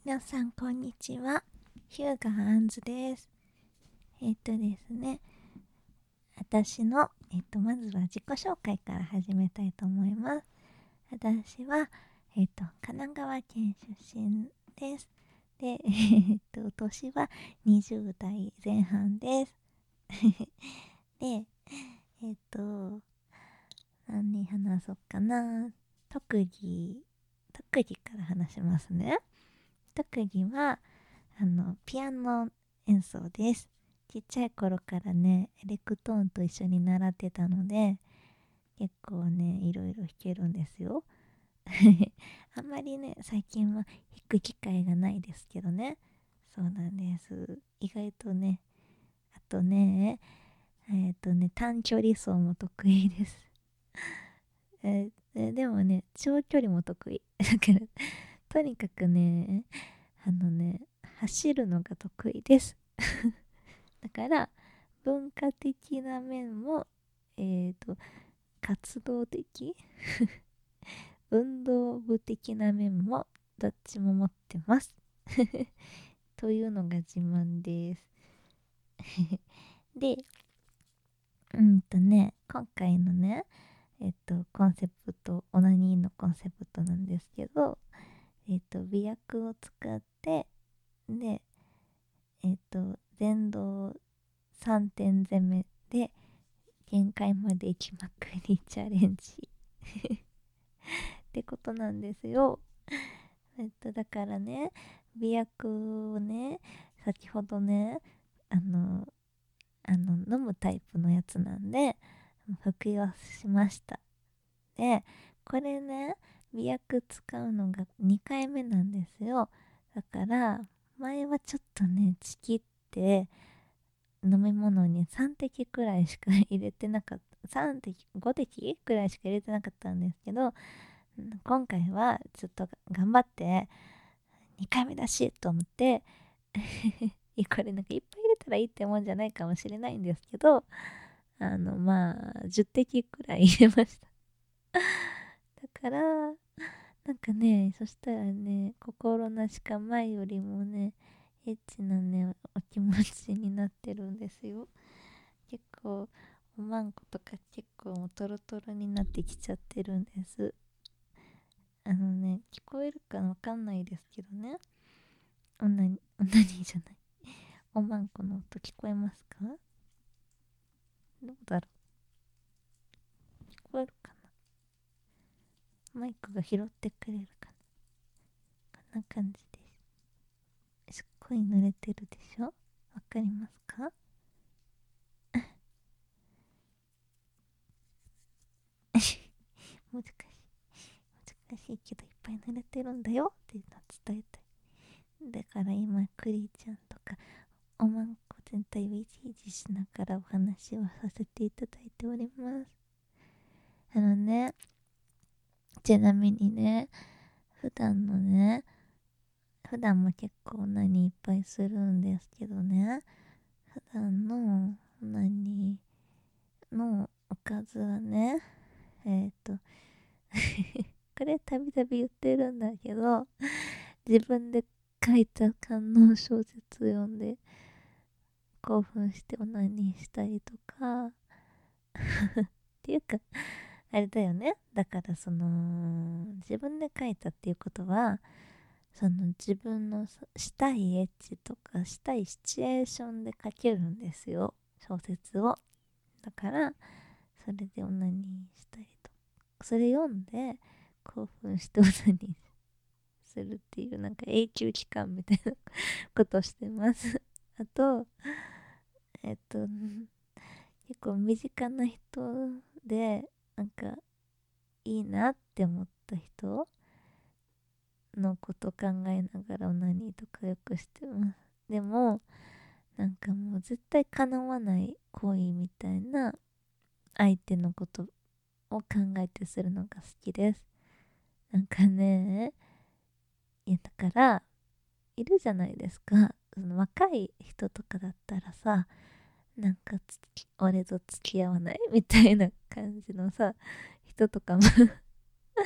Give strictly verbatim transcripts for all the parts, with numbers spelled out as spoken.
皆さんこんにちは。ヒューガーアンズです。えっとですね、私の、えっと、まずは自己紹介から始めたいと思います。私は、えっと、神奈川県出身です。で、えっと、年はにじゅう代前半です。で、えっと、何話そうかな。特技、特技から話しますね。特技は、あのピアノ演奏です。ちっちゃい頃からねエレクトーンと一緒に習ってたので、結構ねいろいろ弾けるんですよ。あんまりね最近は弾く機会がないですけどね。そうなんです。意外とね。あとねえっ、とね短距離走も得意です。えーでもね長距離も得意だからとにかくねあのね走るのが得意です。だから文化的な面もえっ、と活動的運動部的な面もどっちも持ってますというのが自慢ですでうんとね今回のねえっ、とコンセプトオナニーのコンセプトなんですけど、えっ、と媚薬を使ってでえっ、と前動さんてん攻めで限界まで行きまくりチャレンジってことなんですよ。えっとだからね媚薬をね先ほどねあのあの飲むタイプのやつなんで服用しました。でこれね媚薬使うのがにかいめなんですよ。だから前はちょっとねチキって飲み物にさん滴くらいしか入れてなかったさん滴ご滴くらいしか入れてなかったんですけど、今回はちょっと頑張ってにかいめだしと思っていやこれなんかいっぱい入れたらいいってもんじゃないかもしれないんですけど、あのまあじゅってきくらい入れましただからなんかねそしたらね心なしか前よりもねエッチなねお気持ちになってるんですよ。結構おまんことか結構もうトロトロになってきちゃってるんです。あのね聞こえるかわかんないですけどね、おなにおなにじゃないおまんこの音聞こえますか？どうだろう、聞こえるかな、マイクが拾ってくれるかな。こんな感じです。すっごい濡れてるでしょ、わかりますか？難しい難しいけどいっぱい濡れてるんだよっていうのを伝えたい。だから今クリちゃんとかおまんこ全体をいじいじしながらお話をさせていただいております。あのねちなみにね普段のね普段も結構何いっぱいするんですけどね、普段の何のおかずはねえっ、ー、とこれたびたび言ってるんだけど、自分で書いた観音小説読んで興奮してオナニーしたりとかっていうかあれだよね、だからその自分で書いたっていうことはその自分のしたいエッチとかしたいシチュエーションで書けるんですよ小説を。だからそれでオナニーしたりとかそれ読んで興奮してオナニーするっていうなんか永久期間みたいなことをしてますあとえっと結構身近な人でなんかいいなって思った人のこと考えながらオナニーとかよくしてます。でもなんかもう絶対叶わない行為みたいな相手のことを考えてするのが好きです。なんかねいやだからいるじゃないですか、その若い人とかだったらさなんかつき俺と付き合わないみたいな感じのさ人とかも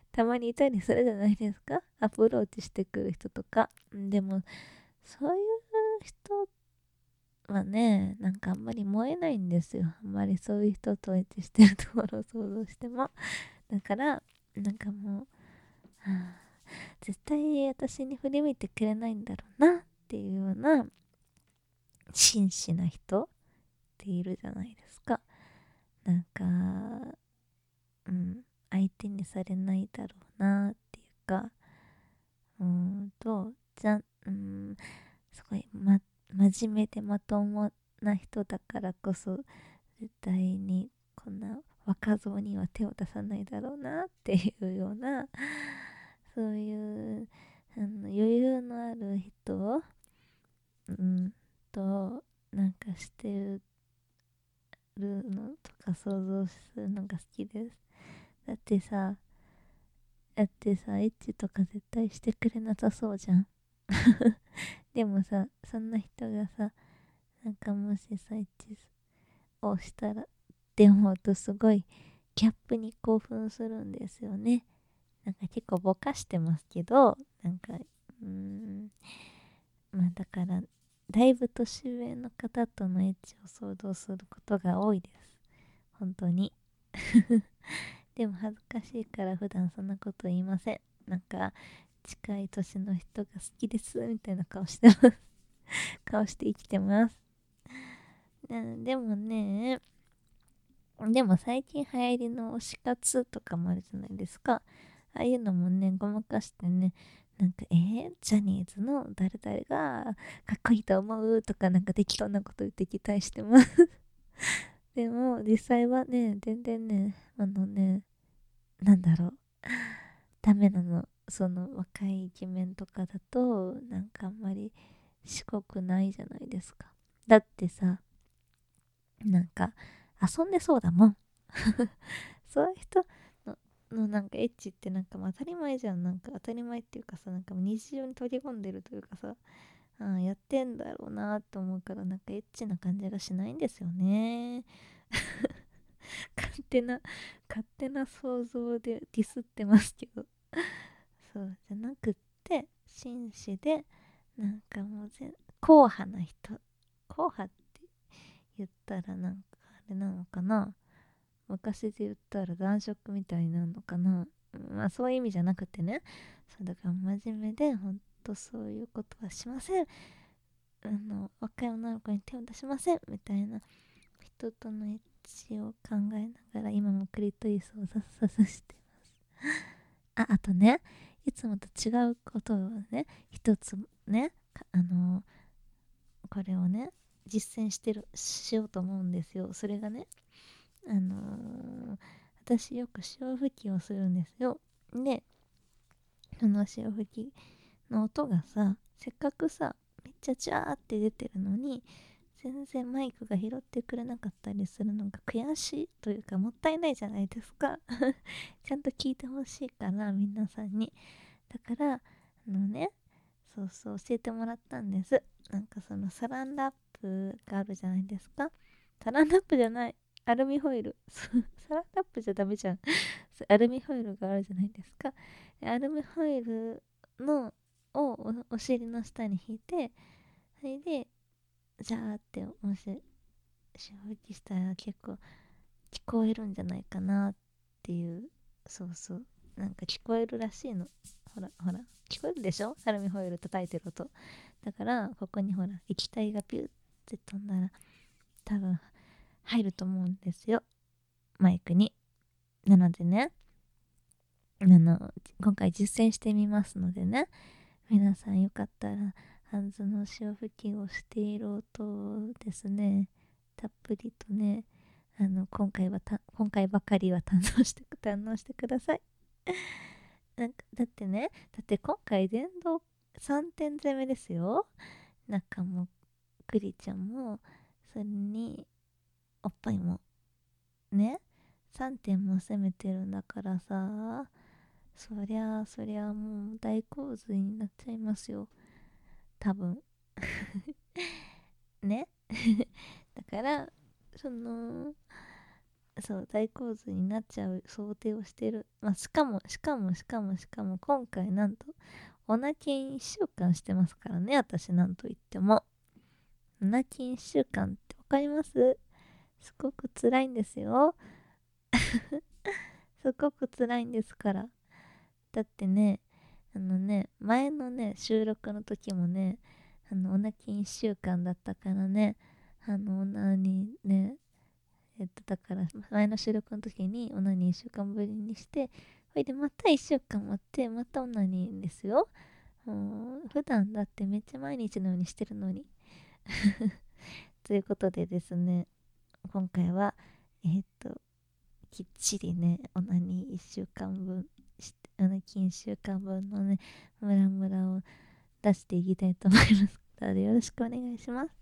たまにいたりするじゃないですか、アプローチしてくる人とか。でもそういう人はね、なんかあんまり燃えないんですよ。あんまりそういう人とエッチしてるところを想像しても。だからなんかもう、はあ、絶対私に振り向いてくれないんだろうなっていうような真摯な人っているじゃないですか。なんか、うん、相手にされないだろうなっていうか、うーんと、じゃ、うん、すごい、ま、真面目でまともな人だからこそ、絶対にこんな若造には手を出さないだろうなっていうような、そういうあの余裕のある人、うん、となんかしてるのとか想像するのが好きです。だってさ、だってさ、エッチとか絶対してくれなさそうじゃん。でもさ、そんな人がさ、なんかもしさ、エッチをしたらって思うとすごいギャップに興奮するんですよね。なんか結構ぼかしてますけど、なんか、うーん、まあだから、だいぶ年上の方とのエッチを想像することが多いです。本当に。でも恥ずかしいから普段そんなこと言いません。なんか、近い年の人が好きですみたいな顔してます。顔して生きてます。でもね、でも最近流行りの推し活とかもあるじゃないですか。ああいうのもね、ごまかしてね、なんか、えー、ジャニーズの誰々がかっこいいと思うとか、なんか適当なこと言って期待してます。でも、実際はね、全然ね、あのね、なんだろう、ダメなの。その若いイケメンとかだと、なんかあんまり四国ないじゃないですか。だってさ、なんか遊んでそうだもん。そういう人ののなんかエッチってなんかまあ当たり前じゃん。なんか当たり前っていうかさ、なんかもう日常に取り込んでるというかさ、ああやってんだろうなと思うから、なんかエッチな感じがしないんですよね。勝手な勝手な想像でディスってますけど、そうじゃなくって、紳士でなんかもう全硬派な人、硬派って言ったらなんかあれなのかな、昔で言ったら男色みたいになるのかな。まあそういう意味じゃなくてね、そうだから真面目でほんとそういうことはしません、あの若い女の子に手を出しませんみたいな人とのエッチを考えながら今もクリトリスをさささしてます。ああとね、いつもと違うことをね一つね、あのこれをね実践してるしようと思うんですよ。それがね、あのー私よく潮吹きをするんですよ。で、その潮吹きの音がさ、せっかくさ、めっちゃジャーって出てるのに、全然マイクが拾ってくれなかったりするのが悔しいというかもったいないじゃないですか。ちゃんと聞いてほしいから皆さんに。だからあのね、そうそう教えてもらったんです。なんかそのサランラップがあるじゃないですか。サランラップじゃない、アルミホイル。サランラップじゃダメじゃん。アルミホイルがあるじゃないですか。アルミホイルのを お, お尻の下に引いて、それでジャーってもし衝撃したら結構聞こえるんじゃないかなっていう。そうそう、なんか聞こえるらしいの。ほらほら聞こえるでしょ、アルミホイル叩いてる音。だからここにほら液体がピューって飛んだら多分入ると思うんですよ、マイクに。なのでね、あの今回実践してみますのでね、皆さんよかったらハンズの潮吹きをしている音をですね、たっぷりとね、あの今回はた今回ばかりは堪能して堪能してください。なんかだってね、だって今回電動さんてん攻めですよ。なんかもうクリちゃんもそれにおっぱいもね、さんてんも攻めてるんだからさ、そりゃそりゃもう大洪水になっちゃいますよ、多分。ね。だからそのそう大洪水になっちゃう想定をしてる。まあしかもしかもしかもしかも今回なんとオナキンいっしゅうかんしてますからね。私なんと言ってもオナキンいっしゅうかんってわかります？すごく辛いんですよ。すごく辛いんですから。だってね、あのね、前のね、収録の時もね、あの、オナキンいっしゅうかんだったからね、あの、オナにね、えっと、だから、前の収録の時にオナニーいっしゅうかんぶりにして、それでまたいっしゅうかん待って、またオナニーですよ。もう、普段だってめっちゃ毎日のようにしてるのに。ということでですね、今回は、えーっと、きっちりね、オナニーいっしゅうかんぶんして、オナキンいっしゅうかんぶんのね、ムラムラを出していきたいと思いますので、よろしくお願いします。